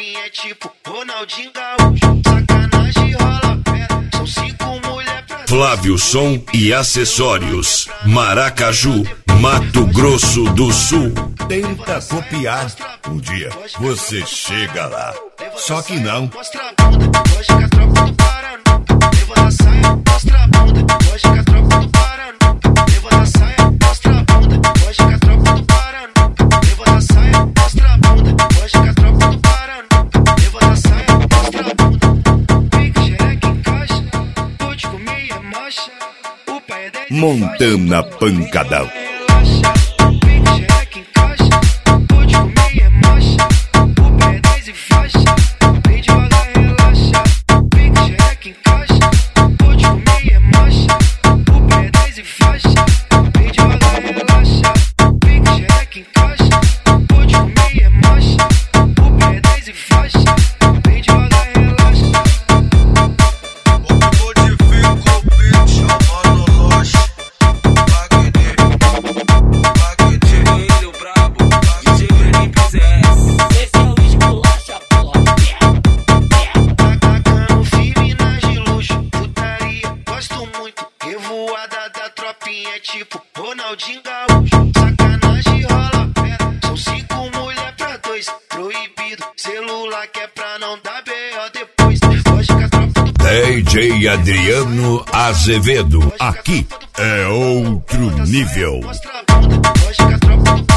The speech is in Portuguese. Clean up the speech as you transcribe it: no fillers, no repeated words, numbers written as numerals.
tropinha é tipo Ronaldinho Gaúcho. Sacanagem rola pedra, são 5 mulher pra... Flávio Som e Acessórios, Maracaju, Mato Grosso do Sul. Tenta copiar, um dia você chega lá. Só que não. Mostra a bunda, hoje que a tropa do Paraná. Levanta a saia, mostra a bunda, hoje que a tropa do Paraná. Levanta a saia, mostra a bunda, hoje que a tropa do Paraná. Levanta a saia, mostra a bunda, hoje que a tropa do Paraná. Levanta a saia, mostra a bunda. Pique, xereca, encaixa, vou te comer é marcha. O pai é 10 Montana Pancadão. É tipo Ronaldinho Gaúcho. Sacanagem rola pedra, são 5 mulher pra 2. Proibido, celular que é pra não dar B.O. depois. Hoje que a tropa do... DJ Adriano Azevedo, aqui é outro nível. Mostra a bunda, hoje que a tropa do...